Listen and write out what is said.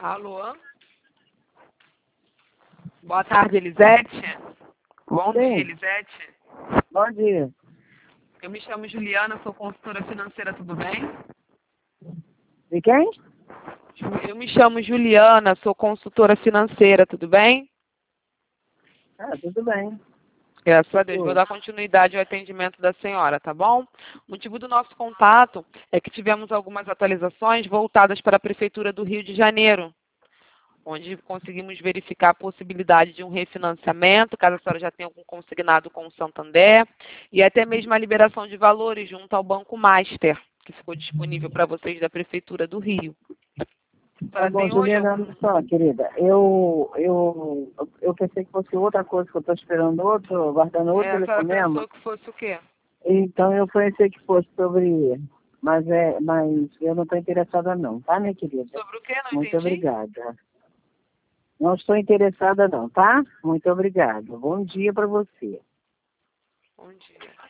Alô? Boa tarde, Elisete. Bom dia, Sim. Elisete. Bom dia. Eu me chamo Juliana, sou consultora financeira, tudo bem? De quem? Eu me chamo Juliana, sou consultora financeira, tudo bem? Ah, tudo bem. Graças a Deus. Vou dar continuidade ao atendimento da senhora, tá bom? O motivo do nosso contato é que tivemos algumas atualizações voltadas para a Prefeitura do Rio de Janeiro, onde conseguimos verificar a possibilidade de um refinanciamento, caso a senhora já tenha algum consignado com o Santander, e até mesmo a liberação de valores junto ao Banco Master, que ficou disponível para vocês da Prefeitura do Rio. Tá bom, Juliana, olha só, querida. Eu pensei que fosse outra coisa, que eu estou esperando outro, aguardando outro A senhora telefonema. pensou que fosse o quê? Então eu pensei que fosse sobre. Mas eu não estou interessada não, tá, minha querida? Sobre o quê? Não Muito entendi. obrigada. Não estou interessada não, tá? Muito obrigada. Bom dia para você. Bom dia.